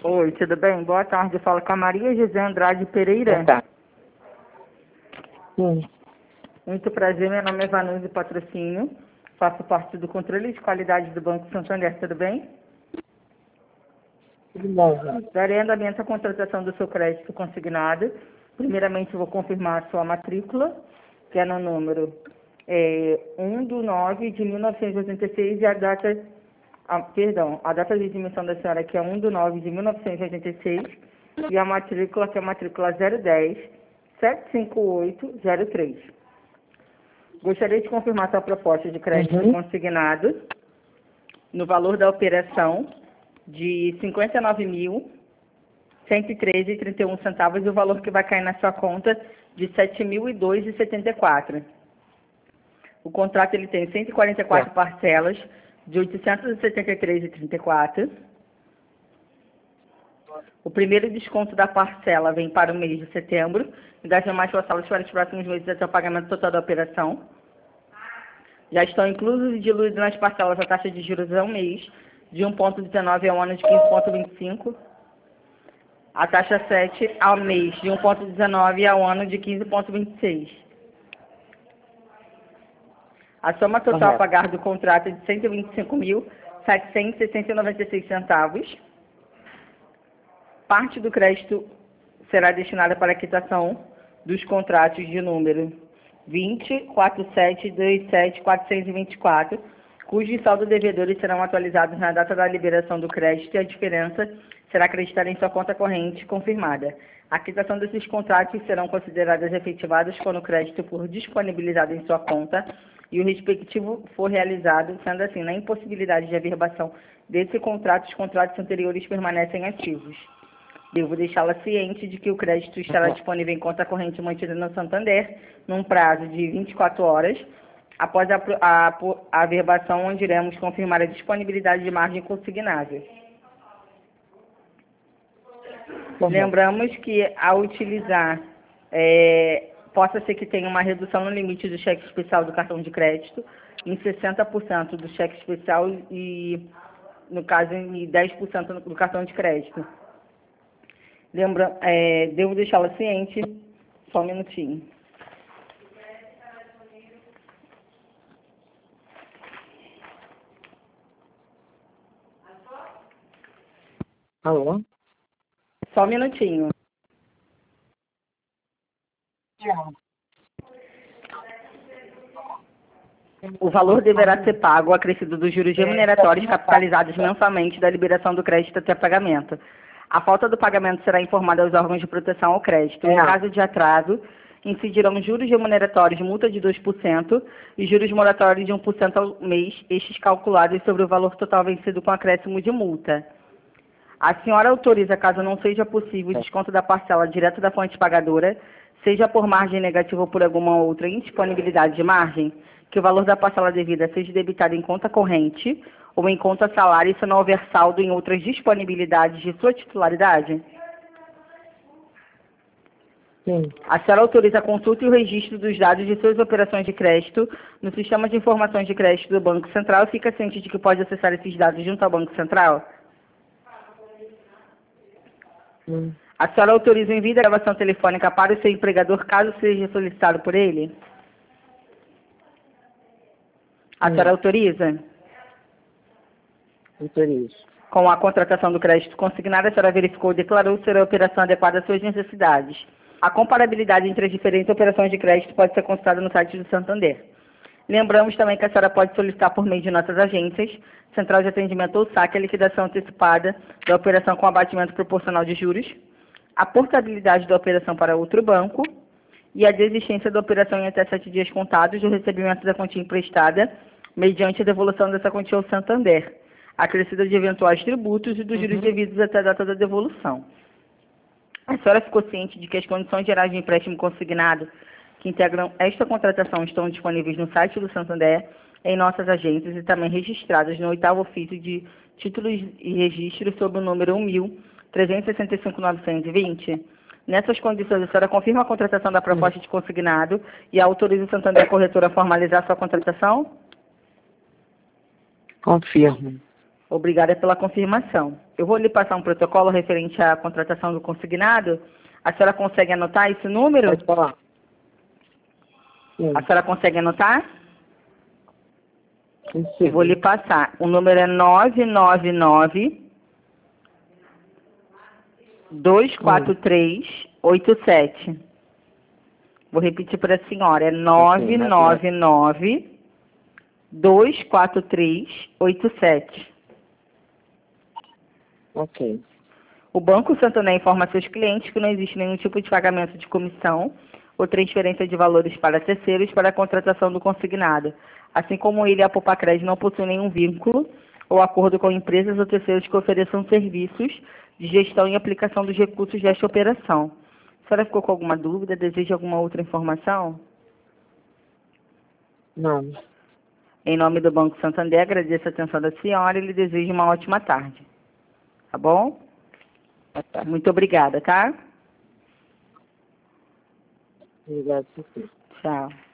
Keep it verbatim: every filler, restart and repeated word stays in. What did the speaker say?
Oi, tudo bem? Boa tarde. Fala com a Maria José Andrade Pereira. Tá. Sim. Muito prazer, meu nome é Vanusa Patrocínio. Faço parte do controle de qualidade do Banco Santander, tudo bem? Tudo bom, gente. Darei andamento à contratação do seu crédito consignado. Primeiramente, eu vou confirmar a sua matrícula, que é no número é, um do nove de mil novecentos e oitenta e seis e a data, ah, perdão, a data de admissão da senhora que é um do nove de mil novecentos e oitenta e seis e a matrícula que é a matrícula zero dez sete cinco oito zero três. Gostaria de confirmar sua proposta de crédito Uhum. consignado no valor da operação de cinquenta e nove mil cento e treze reais e trinta e um centavos e o valor que vai cair na sua conta de sete mil e dois reais e setenta e quatro. O contrato ele tem cento e quarenta e quatro É. parcelas de oitocentos e setenta e três reais e trinta e quatro. O primeiro desconto da parcela vem para o mês de setembro e das demais parcelas para os próximos meses até o pagamento total da operação. Já estão inclusos e diluídos nas parcelas a taxa de juros ao mês de um vírgula dezenove ao ano de quinze vírgula vinte e cinco. A taxa sete ao mês de um vírgula dezenove ao ano de quinze vírgula vinte e seis. A soma total a Correto. pagar do contrato é de cento e vinte e cinco mil setecentos e sessenta e noventa e seis centavos. Parte do crédito será destinada para a quitação dos contratos de número vinte, quarenta e sete, vinte e sete, quatrocentos e vinte e quatro, cujos saldos devedores serão atualizados na data da liberação do crédito e a diferença será acreditada em sua conta corrente confirmada. A quitação desses contratos serão consideradas efetivadas quando o crédito for disponibilizado em sua conta e o respectivo for realizado, sendo assim, na impossibilidade de averbação desse contrato, os contratos anteriores permanecem ativos. Devo deixá-la ciente de que o crédito estará Uhum. disponível em conta corrente mantida no Santander, num prazo de vinte e quatro horas, após a, pro- a, po- a averbação, onde iremos confirmar a disponibilidade de margem consignável. Correto. Lembramos que, ao utilizar, é, possa ser que tenha uma redução no limite do cheque especial do cartão de crédito, em sessenta por cento do cheque especial e, no caso, em dez por cento do cartão de crédito. Lembra, é, devo deixá-la ciente, só um minutinho. Alô? Só um minutinho. O valor deverá ser pago acrescido dos juros remuneratórios capitalizados mensalmente da liberação do crédito até pagamento. A falta do pagamento será informada aos órgãos de proteção ao crédito. Em É. caso de atraso, incidirão juros remuneratórios, multa de dois por cento e juros moratórios de um por cento ao mês, estes calculados sobre o valor total vencido com acréscimo de multa. A senhora autoriza, caso não seja possível, o desconto da parcela direto da fonte pagadora, seja por margem negativa ou por alguma outra indisponibilidade de margem, que o valor da parcela devida seja debitado em conta corrente ou em conta salário se não houver saldo em outras disponibilidades de sua titularidade? Sim. A senhora autoriza a consulta e o registro dos dados de suas operações de crédito no Sistema de Informações de Crédito do Banco Central e fica ciente de que pode acessar esses dados junto ao Banco Central? Sim. A senhora autoriza o envio da gravação telefônica para o seu empregador, caso seja solicitado por ele? A Sim. senhora autoriza? Autorizo. Com a contratação do crédito consignado, a senhora verificou e declarou ser a operação adequada às suas necessidades. A comparabilidade entre as diferentes operações de crédito pode ser consultada no site do Santander. Lembramos também que a senhora pode solicitar por meio de nossas agências, Central de Atendimento ou saque, a liquidação antecipada da operação com abatimento proporcional de juros, a portabilidade da operação para outro banco e a desistência da operação em até sete dias contados do recebimento da quantia emprestada, mediante a devolução dessa quantia ao Santander, acrescida de eventuais tributos e dos juros Uhum. devidos até a data da devolução. A senhora ficou ciente de que as condições gerais de empréstimo consignado que integram esta contratação estão disponíveis no site do Santander, em nossas agências e também registradas no oitavo ofício de títulos e registros sob o número um mil trezentos e sessenta e cinco mil novecentos e vinte. Nessas condições, a senhora confirma a contratação da proposta de consignado e autoriza o Santander Corretora a formalizar sua contratação? Confirmo. Obrigada pela confirmação. Eu vou lhe passar um protocolo referente à contratação do consignado. A senhora consegue anotar esse número? Pode falar. Sim. A senhora consegue anotar? Sim. Eu vou lhe passar. O número é nove nove nove, dois quatro três, oito sete. Vou repetir para a senhora. É nove nove nove, dois quatro três, oito sete. Ok. O Banco Santander informa a seus clientes que não existe nenhum tipo de pagamento de comissão ou transferência de valores para terceiros para a contratação do consignado, assim como ele e a Popacred não possuem nenhum vínculo ou acordo com empresas ou terceiros que ofereçam serviços de gestão e aplicação dos recursos desta operação. A senhora ficou com alguma dúvida? Deseja alguma outra informação? Não. Em nome do Banco Santander, agradeço a atenção da senhora e lhe desejo uma ótima tarde. Tá bom? Tá. Muito obrigada, tá? Obrigado, sim. Tchau.